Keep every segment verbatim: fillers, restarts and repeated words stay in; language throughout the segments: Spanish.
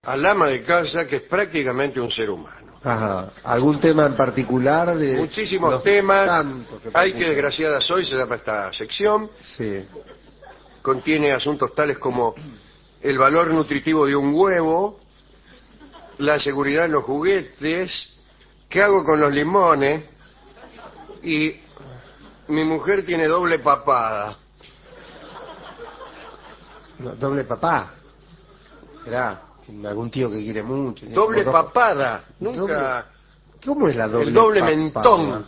al ama de casa, que es prácticamente un ser humano. Ajá. ¿Algún tema en particular? De Muchísimos los temas. tantos que Hay que preocupan? desgraciada soy, se llama esta sección. Sí. Contiene asuntos tales como el valor nutritivo de un huevo, la seguridad en los juguetes, qué hago con los limones, y mi mujer tiene doble papada. No, doble papá. ¿Será? ¿Tiene algún tío que quiere mucho? Doble Dos- papada, nunca. Doble- ¿Cómo es la doble El doble papada? mentón.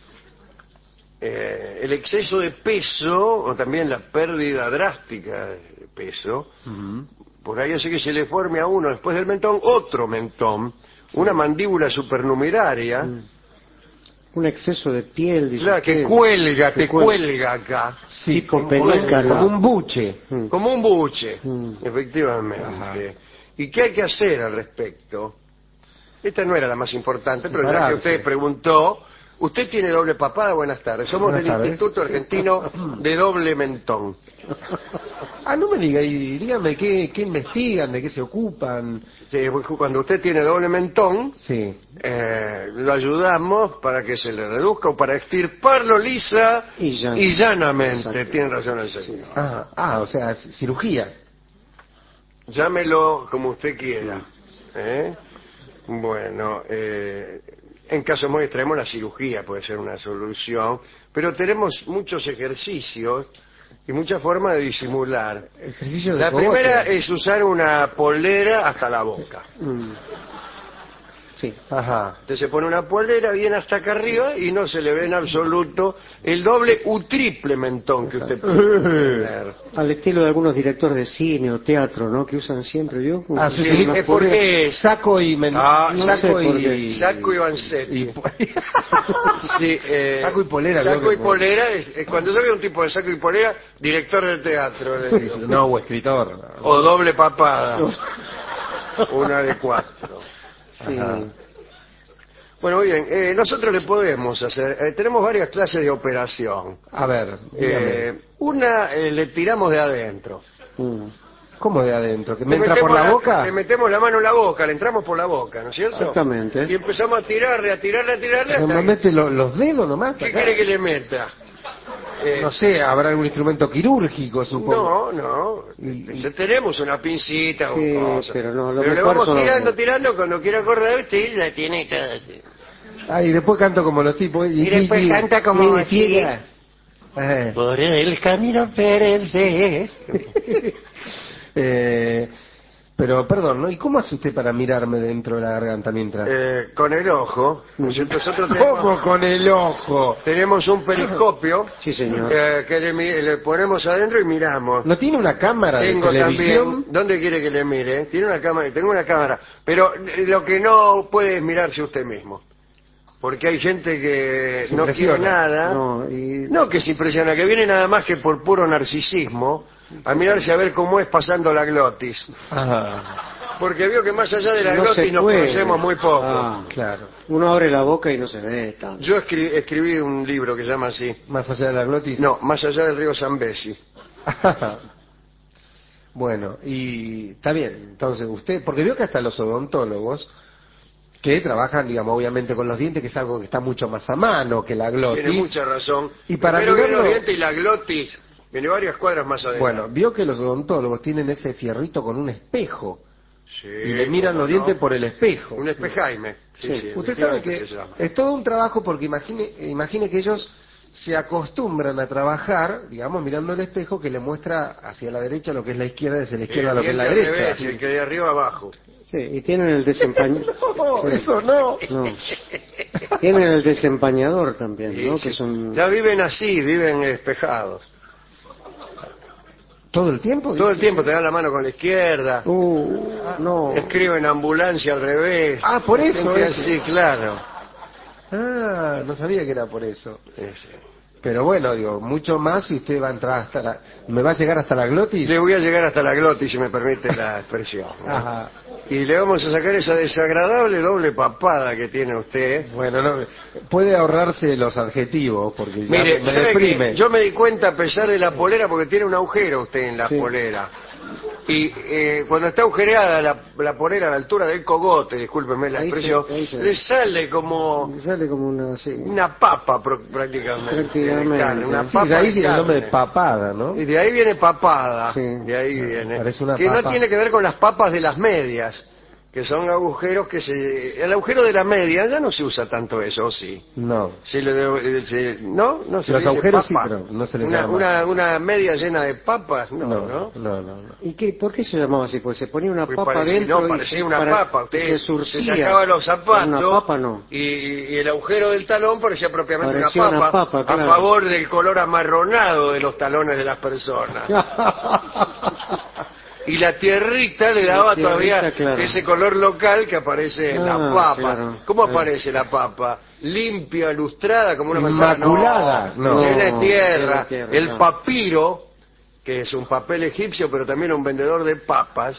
Eh, el exceso de peso, o también la pérdida drástica de peso, Ujú. por ahí hace que se le forme a uno después del mentón otro mentón, una mandíbula supernumeraria, Mm. Un exceso de piel, dice claro, que usted. cuelga, Que te cuelga. cuelga acá, Sí, Tipo como, película. como un buche. Mm. como un buche, Mm. efectivamente. Ajá. ¿Y qué hay que hacer al respecto? Esta no era la más importante, pero ya que Separarse. usted preguntó, usted tiene doble papada, buenas tardes. Somos Buenas del tardes. Instituto Argentino de Doble Mentón. Ah, no me diga, y dígame qué, qué investigan, de qué se ocupan. Sí, cuando usted tiene doble mentón, Sí. eh, lo ayudamos para que se le reduzca o para extirparlo lisa Y llana. y llanamente. Exacto. Tiene razón el señor. Ah, ah, o sea, c- cirugía. Llámelo como usted quiera. ¿eh? Bueno, eh, en caso muy extremo la cirugía puede ser una solución, pero tenemos muchos ejercicios y muchas formas de disimular. Ejercicio de La cogote. primera es usar una polera hasta la boca. Mm. Sí. Ajá. Usted se pone una polera bien hasta acá arriba y no se le ve en absoluto el doble u triple mentón que usted puede tener. Al estilo de algunos directores de cine o teatro, ¿no? Que usan siempre, ¿vio? Ah, se Sí, utiliza es porque- saco y men- Ah, no saco sé por y, qué. Saco y Vanzetti. y po- Sí, eh, Saco y polera, Saco creo que y por- polera, es- es cuando yo veo un tipo de saco y polera, director de teatro. le Sí, digo. sí, no, o escritor. O doble papada. Una de cuatro. Sí. Ajá. Bueno, muy bien, eh, nosotros le podemos hacer, eh, tenemos varias clases de operación. A ver, dígame. Eh, una eh, le tiramos de adentro. Mm. ¿Cómo de adentro? ¿Que me Le entra por metemos la boca? Le metemos la mano en la boca, le entramos por la boca, ¿no es cierto? Exactamente. Y empezamos a tirarle, a tirarle, a tirarle hasta ¿Me que- mete lo- los dedos nomás? ¿Qué acá? quiere que le meta? Eh, No sé, habrá algún instrumento quirúrgico, supongo. No, no. Y- Entonces tenemos una pincita Sí, o cosa. pero no, lo Pero le mejor vamos son los tirando, dedos. tirando, cuando quiera acordar usted la tiene toda así. Ah, y después canto como los tipos. Y después canta como y- así. Eh, Por el camino perece. eh, pero, perdón, ¿no? ¿Y cómo hace usted para mirarme dentro de la garganta mientras...? Eh, con el ojo. ¿no es cierto? Nosotros ¿Cómo tenemos, con el ojo? tenemos un periscopio Sí, señor. eh, que le, mi- le ponemos adentro y miramos. ¿No tiene una cámara Tengo de televisión? también. ¿Dónde quiere que le mire? Tiene una cámara, tengo una cámara, pero eh, lo que no puede es mirarse usted mismo, porque hay gente que Se no quiere impresiona. nada, No, y... no que se impresiona, que viene nada más que por puro narcisismo a mirarse a ver cómo es pasando la glotis, Ajá, porque veo que más allá de la No glotis se nos puede. conocemos muy poco. Ah, claro. uno abre la boca y no se ve tanto. Yo escri- escribí un libro que se llama así, Más allá de la glotis. no, más allá del río Zambesi. Bueno, y está bien. Entonces, usted, porque veo que hasta los odontólogos que trabajan, digamos, obviamente con los dientes, que es algo que está mucho más a mano que la glotis. Tiene mucha razón. Y para Primero viene los mirarlo- dientes y la glotis viene varias cuadras más adelante. Bueno, vio que los odontólogos tienen ese fierrito con un espejo Sí, y le miran cómo los no. dientes por el espejo. Un espejaime. Sí, Sí. sí, Usted sabe efectivamente que se llama. es todo un trabajo porque imagine, imagine que ellos se acostumbran a trabajar, digamos, mirando el espejo que le muestra hacia la derecha lo que es la izquierda, desde la izquierda El lo que es la diente al derecha. revés, y el que de arriba abajo. Sí, y tienen el desempañador. No, eso no. No. Tienen el desempañador también, ¿no? Sí, Que sí. son... Ya viven así, viven espejados. ¿Todo el tiempo? Todo el tiempo te dan la mano con la izquierda, Uh, no. escriben ambulancia al revés. Ah, por eso Gente es. así, claro. Ah, no sabía que era por eso. Sí, sí. Pero bueno, digo, mucho más si usted va a entrar hasta la... ¿Me va a llegar hasta la glotis? Le voy a llegar hasta la glotis, si me permite la expresión. ¿no? Ajá. Y le vamos a sacar esa desagradable doble papada que tiene usted. Bueno, no, puede ahorrarse los adjetivos porque ya Mire, me ¿sabe deprime. qué? Yo me di cuenta a pesar de la polera, porque tiene un agujero usted en la Sí. polera. Y eh, cuando está agujereada la, la polera a la altura del cogote, discúlpenme la Ahí expresión, se- ahí se ve. le sale como Sale como una... Sí. una papa pro- prácticamente, Prácticamente. de carne, una Sí, papa Sí, de ahí de viene el nombre de carne. papada, ¿no? Y de ahí viene papada, Sí. de ahí viene. parece una que no papa. tiene que ver con las papas de las medias, que son agujeros que se... El agujero de la media ya no se usa tanto eso, ¿o sí? No. Se le de- se- ¿No? No se Los le dice agujeros papa. sí, pero no se les una, llama. una, una media llena de papas, no, No, ¿no? no, no, no. ¿Y qué, por qué se llamaba así? Pues se ponía una Pues papa parecía, dentro no, y parecía se, una para- papa. y Usted se se surcía. sacaba los zapatos Una papa no. y, y el agujero del talón parecía propiamente Parecía una una papa, papa, claro. a favor del color amarronado de los talones de las personas. Y la tierrita le La daba tierrita, todavía claro. ese color local que aparece en la Ah, papa. claro. ¿Cómo Claro. aparece la papa? Limpia, lustrada, como una manzana. Inmaculada. No, No. llena de No, tierra. llena de tierra, El claro. papiro, que es un papel egipcio, pero también un vendedor de papas.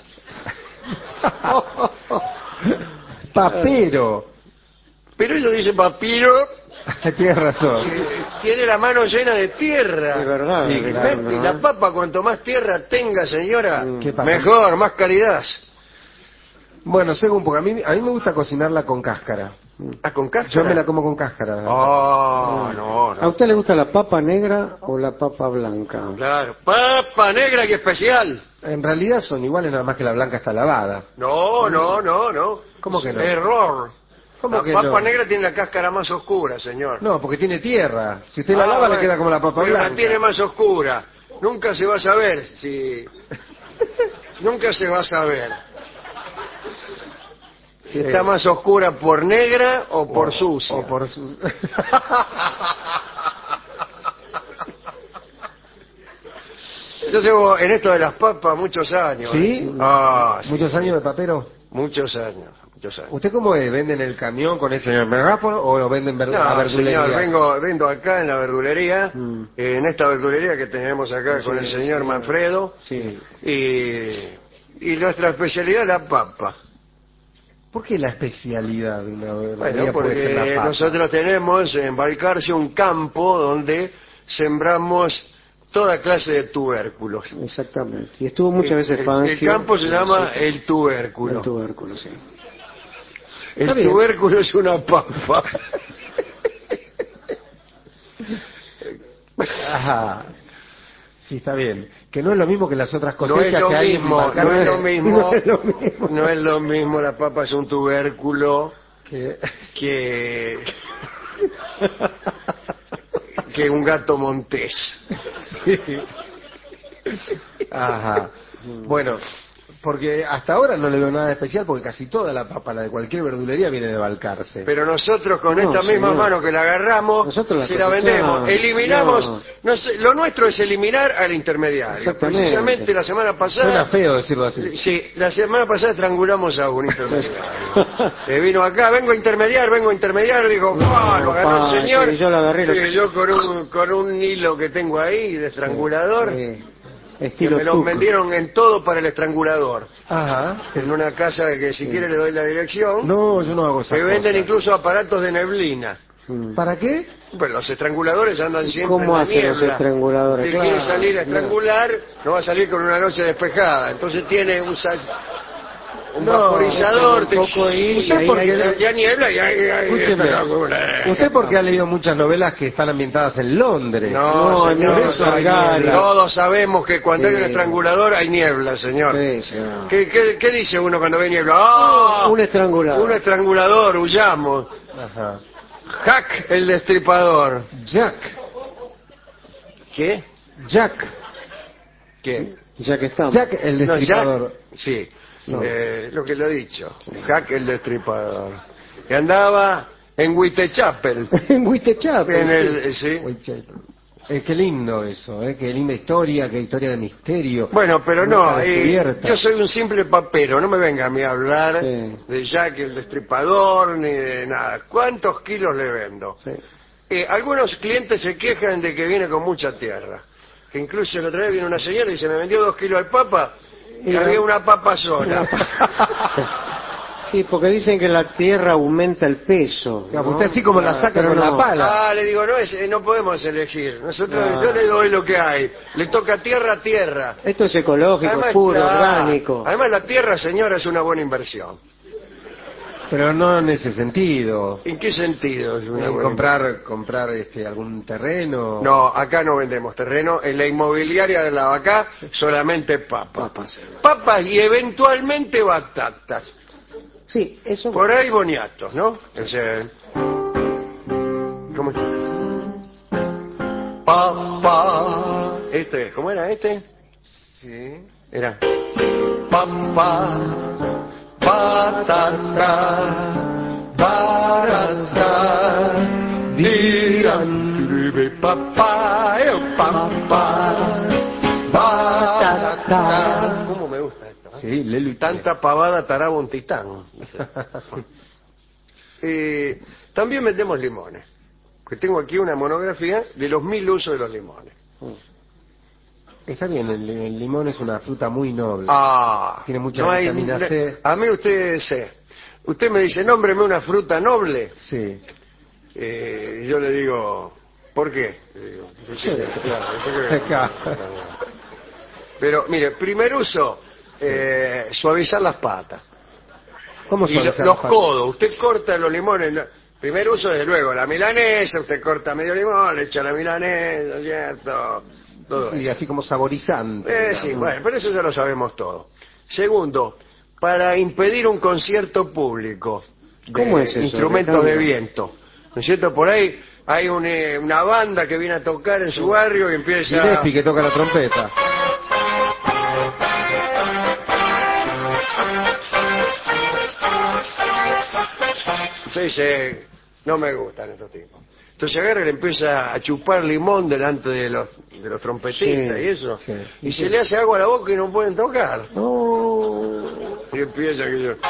Papero. Pero ellos dicen papiro, Tienes razón. eh, tiene la mano llena de tierra. De verdad, Sí, de y verdad, me- ¿no? y la papa, cuanto más tierra tenga, señora, Mm. ¿Qué pasa? mejor, más calidad. Bueno, según, porque a mí, a mí me gusta cocinarla con cáscara. Ah, con cáscara. Yo me la como con cáscara. Oh, no, ¿A no. usted le gusta la papa negra o la papa blanca? Claro. Papa negra y especial. En realidad son iguales, nada más que la blanca está lavada. No, no, no, no. ¿Cómo que no? Error. ¿Cómo La que papa no? negra tiene la cáscara más oscura, señor. No, porque tiene tierra. Si usted la Ah, lava, bueno, le queda como la papa pero blanca. la tiene más oscura. Nunca se va a saber si... Nunca se va a saber. Si Sí. está más oscura por negra o por O- sucia. O por su... Yo llevo en esto de las papas muchos años. ¿Sí? ¿eh? Ah, sí, ¿Muchos sí. años de papero? Muchos años, muchos años. ¿Usted cómo es? ¿Venden el camión con ese megáfono o lo venden ver- a No, verdulería? señor, vengo, vengo acá en la verdulería, Mm. eh, en esta verdulería que tenemos acá Sí, con el sí, señor sí. Manfredo, Sí. y, y nuestra especialidad es la papa. ¿Por qué la especialidad de una verdulería Bueno, puede ser la porque papa? nosotros tenemos en Balcarce un campo donde sembramos toda clase de tubérculos. Exactamente. Y estuvo muchas veces el, Fangio. el campo se llama Sí. el tubérculo. El tubérculo, sí. El Está bien. tubérculo es una papa. Ajá. Sí, está bien. Que no es lo mismo que las otras No es cosechas lo que hay en mismo, Balcarce. no es lo mismo, No es lo mismo. no es lo mismo, la papa es un tubérculo Que- que que un gato montés. Ajá. Bueno, porque hasta ahora no le veo nada especial porque casi toda la papa, la de cualquier verdulería, viene de Balcarce. Pero nosotros con No, esta misma señor. mano que la agarramos, Nosotros la se la cosechamos. vendemos, eliminamos, No. no sé, lo nuestro es eliminar al intermediario. Exactamente. Precisamente la semana Suena pasada, feo decirlo así. sí, la semana pasada estrangulamos a un intermediario. Que vino acá, vengo a intermediar, vengo a intermediar, digo, ¡ah! Lo agarró pa, el señor. sí, yo lo agarré, lo- y yo con un, con un hilo que tengo ahí de estrangulador, Eh, que estilo me lo tuco. vendieron en todo para el estrangulador. Ajá. En una casa que si quiere le doy la dirección, No, yo no hago esas me venden cosas. incluso aparatos de neblina. Mm. ¿Para qué? Pues los estranguladores andan siempre ¿Cómo en la hacen los niebla. estranguladores? Si Claro, quiere salir a claro. estrangular, no va a salir con una noche despejada. Entonces tiene un, sa- un No, vaporizador. un poco ahí, ¿Usted y ahí por hay- qué? Ya niebla y ahí... ahí- Escúcheme. ahí- Usted porque ha leído muchas novelas que están ambientadas en Londres. No, No, señor, no, no hay Salgari. niebla. Todos sabemos que cuando hay un Sí. estrangulador hay niebla, señor. Sí, señor. ¿Qué, qué, qué dice uno cuando ve niebla? ¡Ah! Un estrangulador. Un estrangulador, huyamos. Ajá. Jack el destripador. Jack. ¿Qué? Jack. ¿Qué? Ya que estamos. Jack el No, destripador. Jack, sí, No. eh, lo que lo he dicho. Jack el destripador. Que andaba en Whitechapel. En Huitechapel, En sí. el, sí. Uy, che. Eh, qué lindo eso, eh, qué linda historia, qué historia de misterio. Bueno, pero Nunca no, eh, descubierta. yo soy un simple papero, no me venga a mí a hablar Sí. de Jack el destripador ni de nada. ¿Cuántos kilos le vendo? Sí. Eh, algunos clientes se quejan de que viene con mucha tierra. Que incluso la otra vez vino una señora y dice, me vendió dos kilos de papa y Y había la- una papa sola. Sí, porque dicen que la tierra aumenta el peso. Claro, ¿no? usted así como la Ah, saca pero con no. la pala. Ah, le digo, no, es, no podemos elegir. Nosotros, Ah. yo le doy lo que hay. Le toca tierra a tierra. Esto es ecológico, Además, puro, claro, orgánico. Además, la tierra, señora, es una buena inversión. Pero no en ese sentido. ¿En qué sentido es una En buena comprar comprar este algún terreno. No, acá no vendemos terreno. En la inmobiliaria de la vaca solamente papas. Papas. Papas y eventualmente batatas. Sí, eso. Por ahí boniatos, ¿no? O sea, ¿cómo es? Papa. Este, ¿cómo era este? Sí. Era papa, patata, barata, dirán, papá, eh, papá, barata. ¿Cómo me gusta esto? ¿eh? Sí, Lelo y Tanta pavada taraba un titán. Eh, también vendemos limones. Que tengo aquí una monografía de los mil usos de los limones. Está bien, el, el limón es una fruta muy noble. Ah, Tiene mucha no hay- vitamina C. A mí usted sé. Usted me dice, nómbreme una fruta noble. Sí. Eh, yo le digo, ¿por qué? Le digo, claro, ¿por qué? Pero mire, primer uso, eh, suavizar las patas. ¿Cómo Y lo- suavizar los las patas? codos, usted corta los limones. no- Primer uso, desde luego, la milanesa, usted corta medio limón, le echa la milanesa, ¿cierto? Todo Sí, eso. así como saborizante. Eh, digamos. sí, bueno, pero eso ya lo sabemos todo. Segundo, para impedir un concierto público de ¿Cómo es eso, instrumentos Ricardo? de viento. ¿No es cierto? Por ahí hay un, eh, una banda que viene a tocar en su barrio y empieza... Gillespie que toca la trompeta. Usted dice, no me gustan estos tipos. Entonces agarra y le empieza a chupar limón delante de los, de los trompetistas Sí, y eso. sí. Y se le hace agua a la boca y no pueden tocar. No. Y empieza que yo...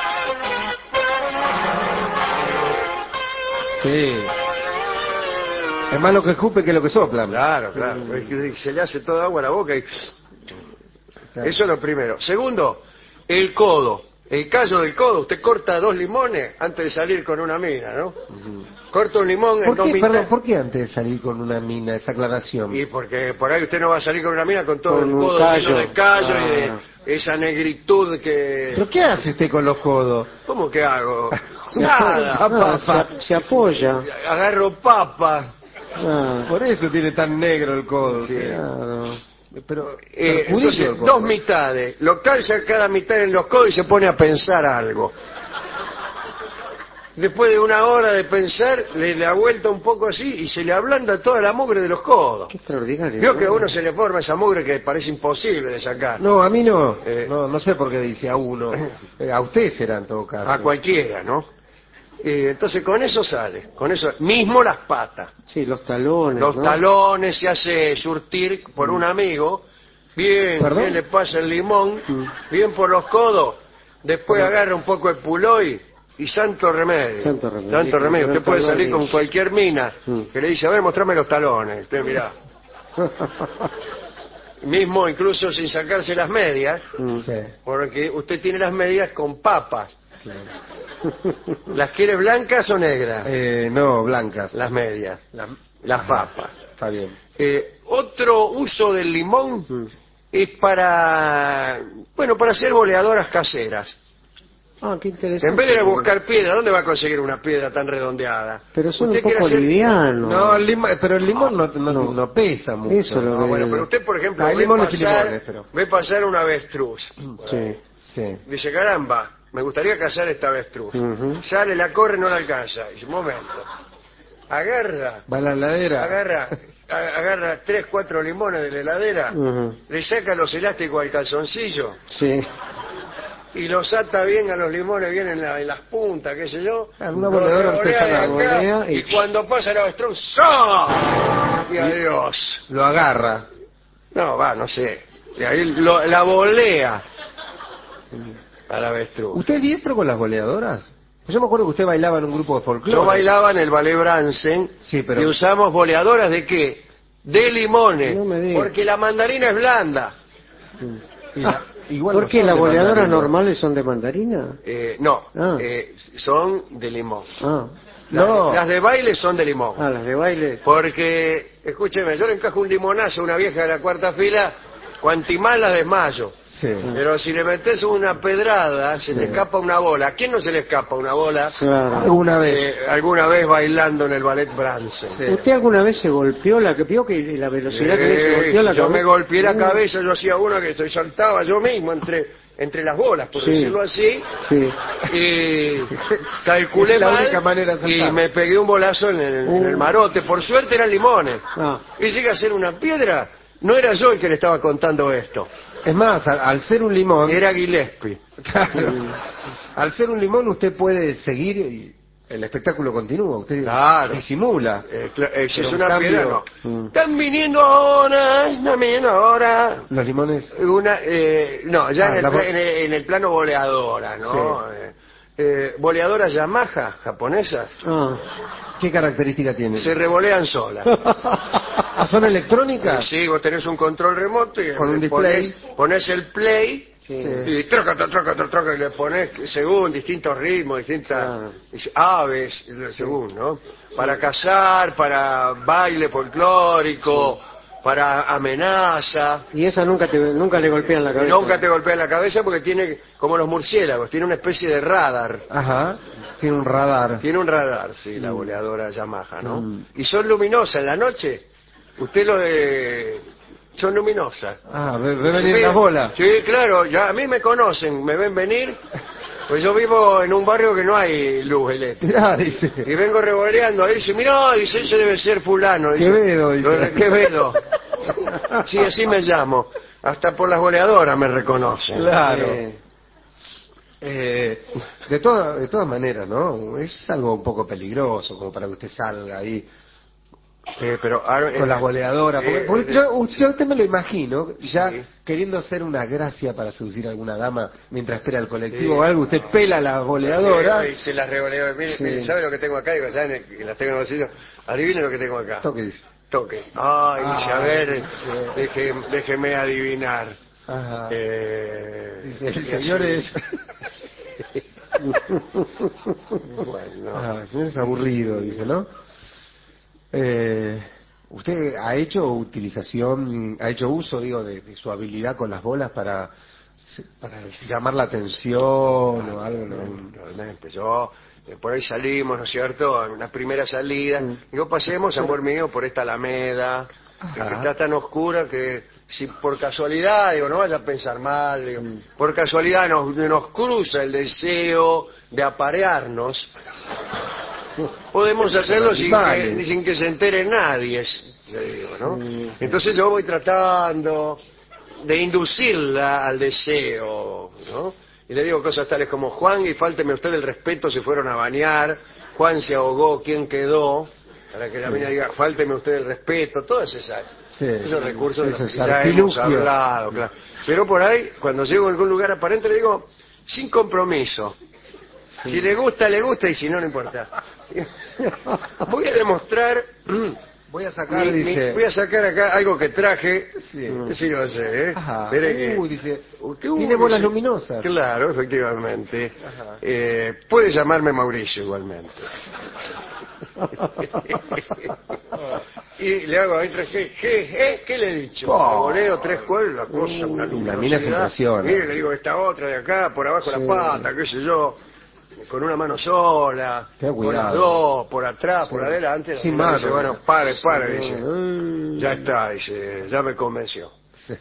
Sí. Es más lo que escupe que lo que sopla. Claro, claro. Es que se le hace toda agua a la boca y... Claro. Eso es lo primero. Segundo, el codo. El callo del codo. Usted corta dos limones antes de salir con una mina, ¿no? Corta un limón en ¿Por dos qué, mitades. perdón, ¿por qué antes de salir con una mina esa aclaración? Y porque por ahí usted no va a salir con una mina con todo Con el un codo callo. lleno de callo y de Ah. esa negritud que... ¿Pero qué hace usted con los codos? ¿Cómo que hago? Se Nada. Ah, se, se apoya. Agarro papa. Ah, Por eso tiene tan negro el codo. Sí. usted. claro. Pero, Eh, perjudicio entonces, el codo. dos mitades. Lo calza cada mitad en los codos y se pone a pensar algo. Después de una hora de pensar, le da vuelta un poco así y se le ablanda toda la mugre de los codos. Qué extraordinario. Creo ¿no? que a uno se le forma esa mugre que parece imposible de sacar. No, a mí no. Eh. no. No sé por qué dice a uno. Eh, A usted será en todo caso. A cualquiera, ¿no? Eh, entonces con eso sale, con eso, mismo las patas. Sí, los talones. Los ¿no? talones se hace surtir por un amigo, bien, ¿Perdón? bien le pasa el limón, Mm. bien por los codos, después Perdón. agarra un poco de puloy y santo remedio. Santo remedio. Santo remedio. Usted Los puede salir talones. con cualquier mina Mm. que le dice, a ver, mostrame los talones. Usted mirá, mismo incluso sin sacarse las medias, Mm. Sí. porque usted tiene las medias con papas. ¿Las quiere blancas o negras? Eh, no, blancas. Las medias, La- las Ajá, papas. Está bien. Eh, otro uso del limón Mm. es para, bueno, para hacer boleadoras caseras. Ah, qué interesante. En vez de ir a buscar piedra, ¿dónde va a conseguir una piedra tan redondeada? Pero son un Usted quiere poco hacer- livianos. No, el limón, pero el limón no, no, no. no pesa mucho. Eso lo No, que- bueno, pero usted, por ejemplo, Hay ve limones y pasar, limones, pero- ve pasar un avestruz. Sí. Sí. Dice, caramba, me gustaría cazar esta avestruz. Ujú. Sale, la corre, no la alcanza. Dice, un momento. Agarra, Va a la heladera. agarra, a- agarra tres, cuatro limones de la heladera, Ujú. le saca los elásticos al calzoncillo Sí. y los ata bien a los limones, bien en, la- en las puntas, qué sé yo. Ah, una Los boleadora revolea de artesanal. acá, Volea y- y cuando pasa el avestruz, ¡sa! Y adiós. Lo agarra. No, va, no sé. Y ahí lo- la volea al avestruz. ¿Usted es diestro con las boleadoras? Pues yo me acuerdo que usted bailaba en un grupo de folclore. Yo bailaba en el ballet Bransen Sí, pero- y usamos boleadoras de qué? De limones. No me diga. Porque la mandarina es blanda. Y la, Igual ¿Por no qué son las de boleadoras mandarina. normales son de mandarina? Eh, no, Ah. eh, son de limón. Ah, Las, No. las de baile son de limón. ah las de baile. Porque, escúcheme, yo le encajo un limonazo a una vieja de la cuarta fila, cuanti más la desmayo. Sí. Pero si le metes una pedrada, se Sí. te escapa una bola. ¿A quién no se le escapa una bola Claro. Alguna vez. eh, alguna vez bailando en el ballet Bransen? Sí. ¿Usted alguna vez se golpeó la que vio que la velocidad que se Eh, golpeó la yo cabeza? me golpeé la Uh, cabeza, yo hacía una que estoy saltaba yo mismo entre entre las bolas, por Sí. decirlo así, Sí. y calculé Es la mal única manera de y saltar. me pegué un bolazo en el, en el Uh. marote. Por suerte eran limones. Ah, Y llegué a ser una piedra. No era yo el que le estaba contando esto, Es más, al, al ser un limón, era Gillespie. claro, al ser un limón usted puede seguir y el espectáculo continúa, usted Claro. disimula. Eh, cla- eh, si Pero es en una cambio- piedra, no. Mm. Están viniendo ahora, están viniendo ahora. Los limones, Una, eh, no, ya Ah, en, el la pla- vo- en, el, en el plano boleadora, ¿no? Eh, eh, boleadoras Yamaha japonesas ah. ¿qué característica tienen? se revolean solas. Ah, ¿son electrónicas? Sí, vos tenés un control remoto y Con un le display. Pones, pones el play Sí. y troca, troca, troca, troca, y le pones según distintos ritmos, distintas Claro. aves, según, ¿no? Para cazar, para baile folclórico, para amenaza. Y esa nunca te, nunca le golpean la Y cabeza. nunca te golpea la cabeza porque tiene, como los murciélagos, tiene una especie de radar. Ajá, tiene un radar. Tiene un radar, sí, la boleadora Yamaha, ¿no? Mm. Y son luminosas en la noche. Usted lo de... Son luminosas. Ah, ve, ve venir Sí, las bolas. Sí, claro, ya a mí me conocen, me ven venir, pues yo vivo en un barrio que no hay luz eléctrica. Mirá, dice. Y vengo revoleando, y dice, mirá, dice, ese debe ser fulano. Dice, Quevedo, dice. "Lo- Quevedo. Sí, así me llamo. Hasta por las boleadoras me reconocen. Claro. Eh, Eh, de, toda- de todas maneras, ¿no? Es algo un poco peligroso como para que usted salga ahí Eh, pero ahora, con eh, las boleadoras. Porque, eh, porque eh, yo, usted, yo usted me lo imagino ya Sí. queriendo hacer una gracia para seducir a alguna dama mientras espera el colectivo Sí. o algo. Usted pela las boleadoras. Eh, y se las revoleo. Mire, Sí. mire, ¿sabe lo que tengo acá? Digo, ya en el- y las tengo en el bolsillo. Adivine lo que tengo acá. Toque, dice. Toque. Ay, dice, a Ah, ver, sí. deje- déjeme adivinar. Ajá. Eh, Dice, el y señor así. es... Bueno, Ah, el señor es aburrido, dice, ¿no? Eh, ¿Usted ha hecho utilización, ha hecho uso, digo, de, de su habilidad con las bolas para, para llamar la atención o algo? ¿No? realmente, yo, eh, por ahí salimos, ¿no es cierto? En una primera salida. Digo, pasemos, amor mío, por esta alameda, que Ajá. está tan oscura que si por casualidad, digo, no vaya a pensar mal, digo, por casualidad nos, nos cruza el deseo de aparearnos, podemos hacerlo sin que, animales. sin que se entere nadie, le digo, ¿no? Entonces yo voy tratando de inducirla al deseo, ¿no? Y le digo cosas tales como, Juan, y fálteme usted el respeto, se fueron a bañar, Juan se ahogó, ¿quién quedó? Para que la mina diga, fálteme usted el respeto, todas esas, Sí. esos recursos de los Esos que ya hemos artilugios. hablado, claro. Pero por ahí, cuando llego a algún lugar aparente, le digo, sin compromiso. Si le gusta, le gusta, y si no, no importa. Voy a demostrar... Voy a sacar, Mi- mi- dice... voy a sacar acá algo que traje. Sí. Sí, lo sé, ¿eh? Ajá. Espere que- Uy, dice, que- uy, tiene bolas sí. luminosas. Claro, efectivamente. Ajá. Eh, puede llamarme Mauricio igualmente. Y le hago ahí tres, ¿qué, qué, eh? ¿Qué le he dicho? Oh. Revoleo tres cuadros, la cosa, una Y la mina se luminosidad. impresiona. Mire, le digo, esta otra de acá, por abajo la pata, qué sé yo, con una mano sola, Ten con las cuidado. dos, por atrás, por adelante. Sin La mina mano. dice, bueno, pare, pare, dice. mm, Ya está, dice, ya me convenció. Sí.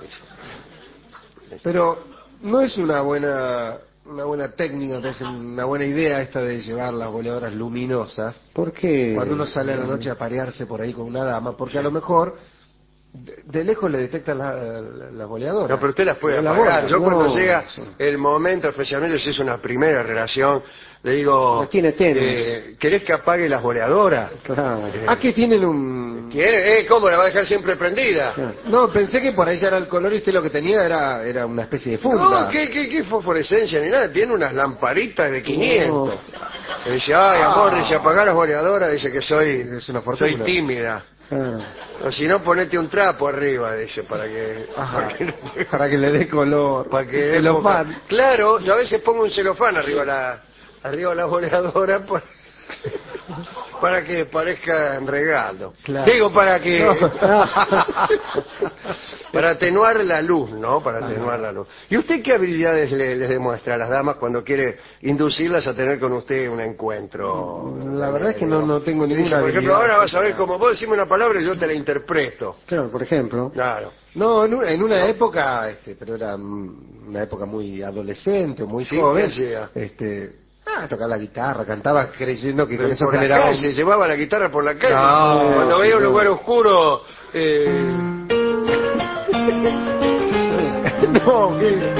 Pero no es una buena una buena técnica, no es una buena idea esta de llevar las boleadoras luminosas ¿Por qué? cuando uno sale a la noche a parearse por ahí con una dama, porque a lo mejor de, de lejos le detectan la- la- las boleadoras. No, pero usted las puede No las apagar. bolas. Yo cuando no, llega sí. el momento, especialmente si es una primera relación, le digo, Las tiene tenues. eh, ¿querés que apague las boleadoras? Claro. Ah, que tienen un... ¿Quiere? Eh, ¿Cómo? ¿La va a dejar siempre prendida? Claro. No, pensé que por ahí ya era el color y usted lo que tenía era, era una especie de funda. No, ¿qué, qué, qué fosforescencia ni nada? Tiene unas lamparitas de quinientos. Y dice, ay, amor, Ah. dice, apagar las boleadoras, dice que soy, Es una fortuna. soy tímida. Claro. O si no, ponete un trapo arriba, dice, para que... Ajá, para que, para que le dé color. para que dé celofán. poca- Claro, yo a veces pongo un celofán arriba la, arriba la boleadora por- para que parezca regalo. Claro. Digo, para que... No. para atenuar la luz, ¿no? Para atenuar la luz. ¿Y usted qué habilidades le- les demuestra a las damas cuando quiere inducirlas a tener con usted un encuentro? La verdad es que no, no tengo ninguna Dice, por ejemplo, habilidad. ahora vas a ver cómo vos decime una palabra y yo te la interpreto. Claro, por ejemplo. Claro. No, en una, en una época, este, pero era mm, una época muy adolescente, muy Sí, joven. ¿qué hacía? Este, ah, tocaba la guitarra, cantaba creyendo que Pero con eso por la generaba. un- calle, llevaba la guitarra por la calle. No, Cuando veía un no. lugar oscuro, eh, No, ¿qué?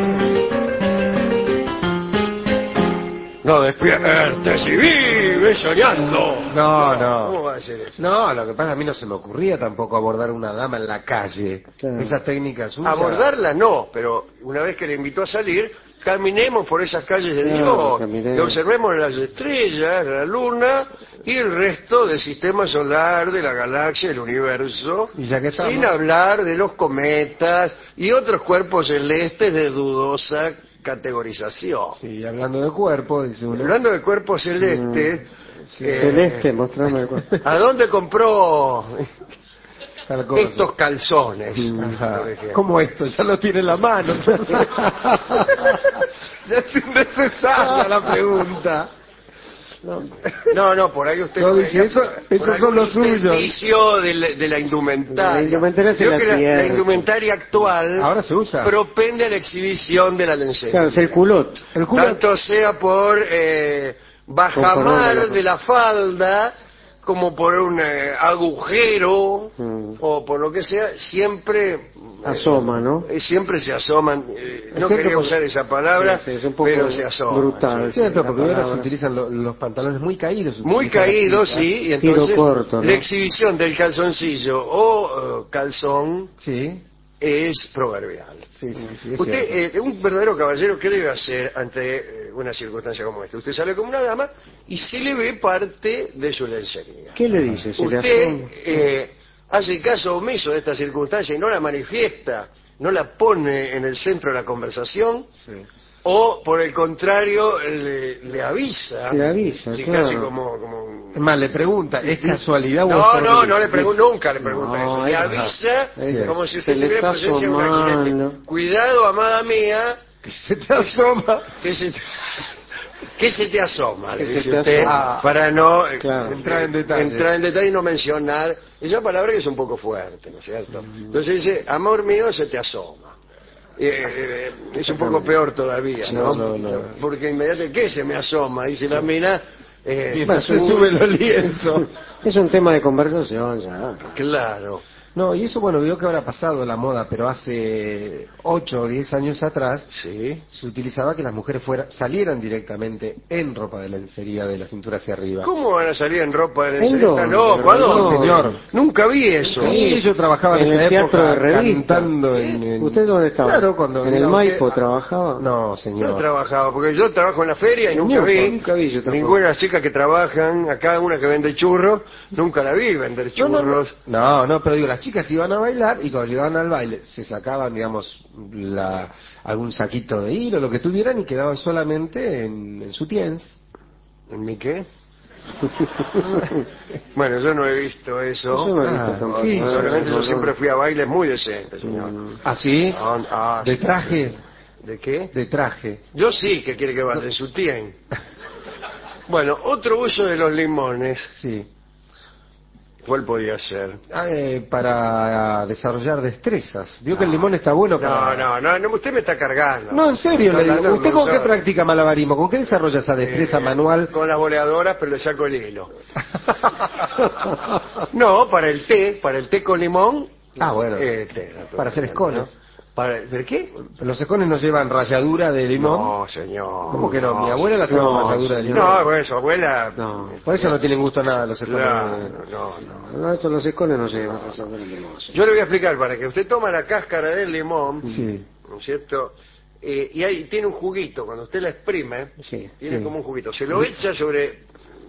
no despiertes y vive soñando. No, no. ¿Cómo va a ser eso? No, lo que pasa a mí no se me ocurría tampoco abordar una dama en la calle. Claro. Esa técnica suya. Abordarla no, pero una vez que le invitó a salir, caminemos por esas calles de Claro, Dios, caminemos. y observemos las estrellas, la luna y el resto del sistema solar, de la galaxia, del universo, Y ya que estamos. sin hablar de los cometas y otros cuerpos celestes de dudosa categorización. Sí, hablando de cuerpo, dice uno. Hablando de cuerpos celestes, eh, Celeste, mostrame el cuerpo. ¿a dónde compró Tal cosa. estos calzones? Ajá. por ejemplo? ¿Cómo esto? Ya lo tiene en la mano. entonces. Ya es innecesaria la pregunta. No, no, por ahí usted... No, dice, eso- por esos algún son los suyos. intersticio de la, de la indumentaria. La indumentaria se Creo la que la, tierra. la indumentaria actual Ahora se usa. propende a la exhibición de la lencería. Claro, es el culot. El culo. Tanto sea por eh, Con bajamar perdón, de la falda, como por un eh, agujero, Mm. o por lo que sea, siempre... eh, Asoma, ¿no? eh, siempre se asoman. eh, Es no cierto, quería porque- usar esa palabra, Sí, sí, es un poco pero se asoman. brutal. sí. Es cierto, la porque ahora se palabra. utilizan lo- los pantalones muy caídos. se Muy utiliza la caídos, cinta. sí, y Tiro entonces corto, ¿no? la exhibición del calzoncillo o eh, calzón Sí, es proverbial. sí, sí, sí, es Usted, cierto. eh, un verdadero caballero, ¿qué debe hacer ante eh, una circunstancia como esta? Usted sale como una dama y se le ve parte de su lencería. ¿Qué le dice? ¿Se le Usted asoma? eh, hace caso omiso de esta circunstancia y no la manifiesta, no la pone en el centro de la conversación, Sí. o por el contrario le, le avisa, Se le avisa, sí, claro. casi como, como un- Es más, le pregunta, ¿es casualidad o es No, por- no, no le pregunto, nunca le pregunta No, eso. Le es- avisa es- como si se usted le tuviera está presencia de un accidente. asomando. Cuidado, amada mía, que se te asoma? que se te, que se te asoma, le Que se dice te usted, asoma. para no eh, Claro. Entrar en detalle. entrar en detalle y no mencionar esa palabra que es un poco fuerte, ¿no es cierto? Entonces dice, amor mío, se te asoma. Eh, eh, es un poco peor todavía, ¿no? No, no, no. Porque inmediatamente, ¿qué se me asoma? Dice la mina. eh, Mientras se su- sube los lienzos. Es un tema de conversación ya. Claro. No, y eso, bueno, veo que habrá pasado la moda, pero hace ocho o diez años atrás Sí. se utilizaba que las mujeres fuera, salieran directamente en ropa de lencería de la cintura hacia arriba. ¿Cómo van a salir en ropa de ¿En lencería? dónde? ¿Está loco? ¿A No, dónde? señor. Nunca vi eso. Sí, yo trabajaba en, En esa el teatro época de revista. cantando en, en- ¿Usted dónde estaba? Claro, cuando ¿En el mira, Maipo usted- trabajaba? No, Yo señor. trabajaba, porque yo trabajo en la feria y nunca Nunca, vi, nunca vi yo tampoco. ninguna de las chicas que trabajan, acá una que vende churros, nunca la vi vender No, no, no. churros. No, no, pero digo, las chicas iban a bailar y cuando llegaban al baile se sacaban, digamos, la, algún saquito de hilo, lo que tuvieran y quedaban solamente en, en sutiens. ¿En mi qué? Bueno, yo no he visto eso. Yo no he visto Ah, tampoco. sí, No, Solamente no, yo no. siempre fui a bailes muy decentes, señor. ¿Ah, sí? Ah, ah, De sí. traje, ¿De qué? de traje. Yo sí que quiere que vaya de sutién. Bueno, otro uso de los limones, Sí. ¿cuál podía ser? Ah, eh, para desarrollar destrezas. Vio que el limón está bueno No, para... no, no, no, usted me está cargando. No, en serio, le Está digo. hablando ¿Usted de con qué usar- practica malabarismo? ¿Con qué desarrolla esa destreza Eh, manual? Con las boleadoras, pero le saco el hilo. No, para el té, para el té con limón. Ah, bueno. eh, té, Para hacer escones. ¿no? Para, ¿De qué? ¿Los escones no llevan ralladura de limón? No, señor. ¿Cómo que no? Mi abuela la hacía con No, ralladura de limón. No, bueno, su abuela... No. Por eso no tienen gusto a nada los escones. Claro, no, no. No, eso los escones no se van a pasar del limón. Yo le voy a explicar, para que usted toma la cáscara del limón, Sí. ¿no es cierto? Eh, y ahí tiene un juguito, cuando usted la exprime, Sí, tiene sí. como un juguito. Se lo echa sobre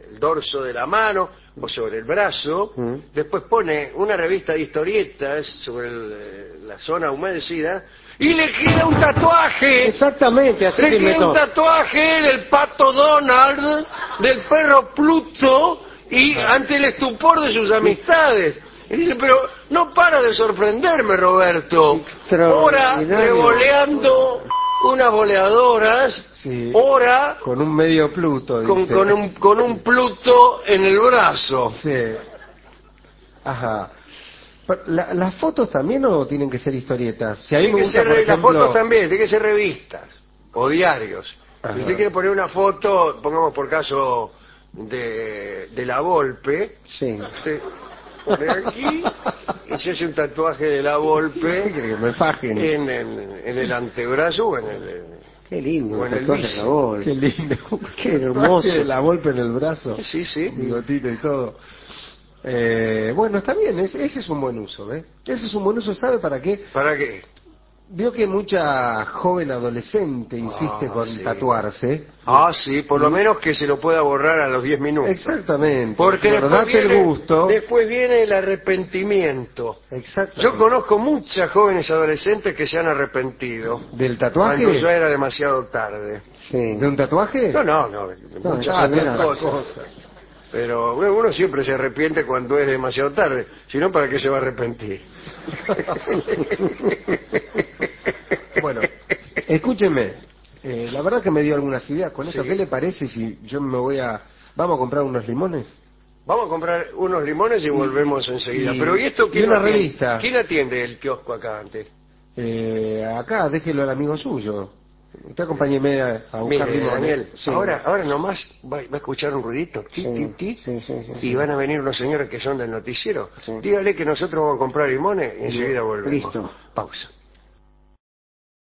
el dorso de la mano o sobre el brazo, Mm. después pone una revista de historietas sobre el, eh, la zona humedecida y le queda un tatuaje. Exactamente, así Le se queda inventó. un tatuaje del pato Donald, del perro Pluto y ante el estupor de sus amistades. Y dice, pero no para de sorprenderme, Roberto. Ora Extraordinario. revoleando unas boleadoras, Sí. ora Con un medio Pluto, con, dice. con un, con un Pluto en el brazo. Sí. Ajá. Pero, ¿la- ¿Las fotos también o tienen que ser historietas? Si a mí Tiene me que gusta, ser, por las ejemplo... fotos también, tiene que ser revistas o diarios. Ajá. Si usted quiere poner una foto, pongamos por caso de, de la Volpe, Sí. usted pone aquí y se hace un tatuaje de la ¿Qué Volpe quiere que me fajen? en, en, en el antebrazo o en el... Qué lindo, O en el el tatuaje de bici. la voz. Qué lindo. Qué hermoso. De la golpe en el brazo. Sí, sí. Bigotito y todo. Eh, bueno, está bien, ese, ese es un buen uso, ¿eh? Ese es un buen uso, ¿sabe para qué? ¿Para qué? Veo que mucha joven adolescente insiste Ah, con sí. tatuarse. Ah, sí, por lo Y- menos que se lo pueda borrar a los diez minutos. Exactamente. Porque Pero después date viene, el gusto. después viene el arrepentimiento. Exactamente. Yo conozco muchas jóvenes adolescentes que se han arrepentido ¿Del tatuaje? cuando ya era demasiado tarde. Sí. ¿De un tatuaje? No, no, no, No, muchas ah, otras mira. cosas. Pero bueno, uno siempre se arrepiente cuando es demasiado tarde, si no, ¿para qué se va a arrepentir? Bueno, escúcheme, eh, la verdad que me dio algunas ideas con esto. Sí. ¿Qué le parece si yo me voy a... ¿Vamos a comprar unos limones? Vamos a comprar unos limones y volvemos enseguida. y- Pero ¿y esto y quién una lo atiende? revista. ¿Quién atiende el kiosco acá antes? Eh, acá, déjelo al amigo suyo. Usted acompáñeme a, a buscar Mire, limones. Daniel, Sí. ahora, ahora nomás va, va a escuchar un ruidito, ti, Sí, ti, ti, sí, sí, sí, y sí. van a venir unos señores que son del noticiero. Sí. Dígale que nosotros vamos a comprar limones y enseguida volvemos. Listo. Pausa.